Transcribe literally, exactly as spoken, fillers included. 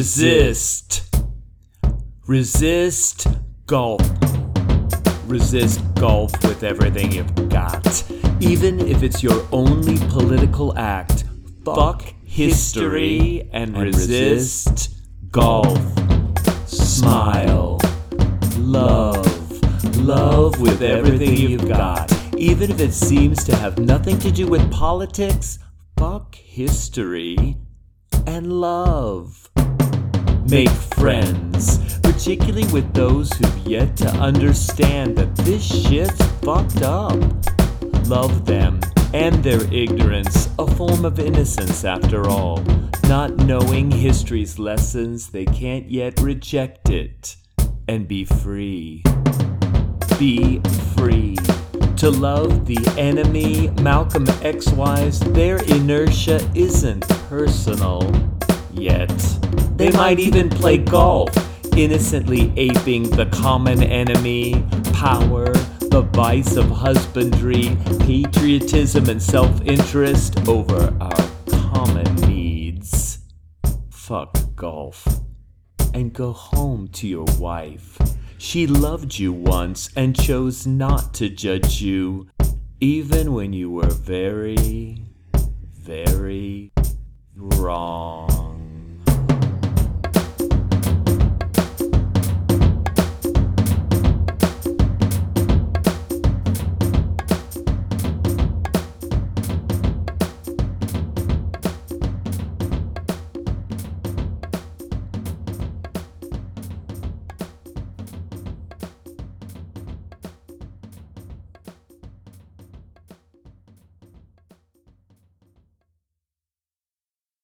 Resist. Resist golf. Resist golf with everything you've got. Even if it's your only political act, fuck history and resist golf. Smile. Love. Love with everything you've got. Even if it seems to have nothing to do with politics, fuck history and love. Make friends, particularly with those who've yet to understand that this shit's fucked up. Love them and their ignorance, a form of innocence after all. Not knowing history's lessons, they can't yet reject it and be free. Be free. To love the enemy, Malcolm X-wise, their inertia isn't personal yet. They might even play golf, innocently aping the common enemy, power, the vice of husbandry, patriotism and self-interest over our common needs. Fuck golf. And go home to your wife. She loved you once and chose not to judge you, even when you were very, very wrong.